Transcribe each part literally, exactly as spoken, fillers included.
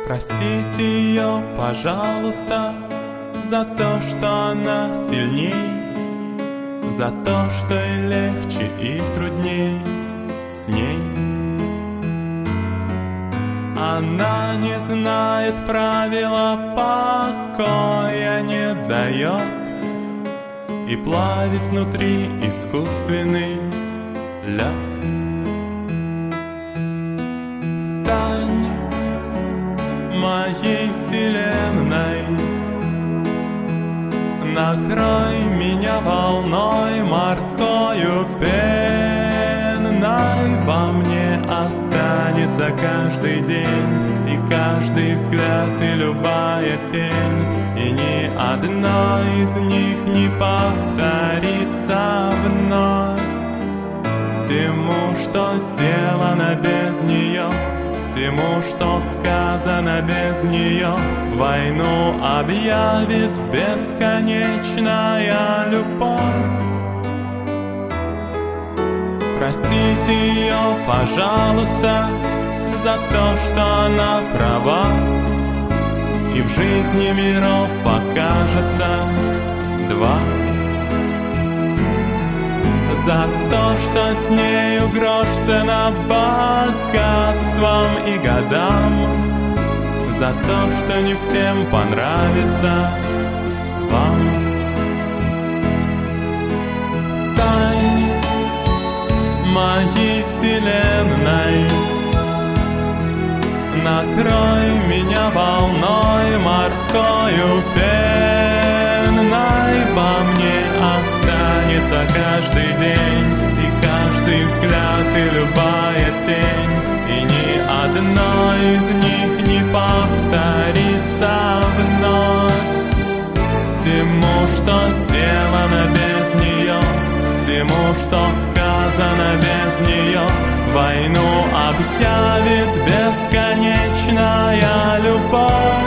Простите ее, пожалуйста, за то, что она сильней, за то, что и легче, и трудней с ней. Она не знает правила, покоя не дает и плавит внутри искусственный лед. Стань моей вселенной, накрой меня волной морскою пенной. Во мне останется каждый день, и каждый взгляд, и любая тень, и ни одно из них не повторится вновь. Всему, что сделано без нее, всему, что сказано без нее, войну объявит бесконечная любовь. Простите ее, пожалуйста, за то, что она права, и в жизни миров окажется два. За то, что с нею грош цена богатствам и годам, за то, что не всем понравится вам. Стань моей вселенной, накрой меня волной морскою пенной. Во мне останется каждый день, и каждый взгляд, и любая тень, и ни одно из них не повторится вновь. Всему, что сделано без нее, всему, что сказано без нее, войну объявит бесконечная любовь.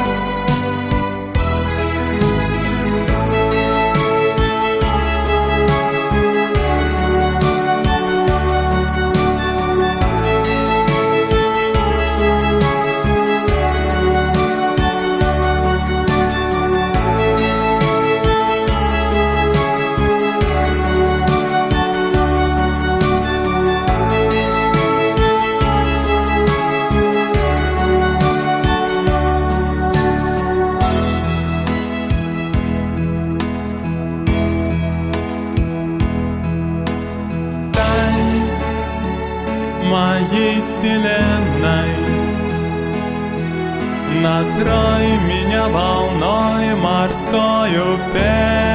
Моей вселенной, накрой меня волной морскою пенной.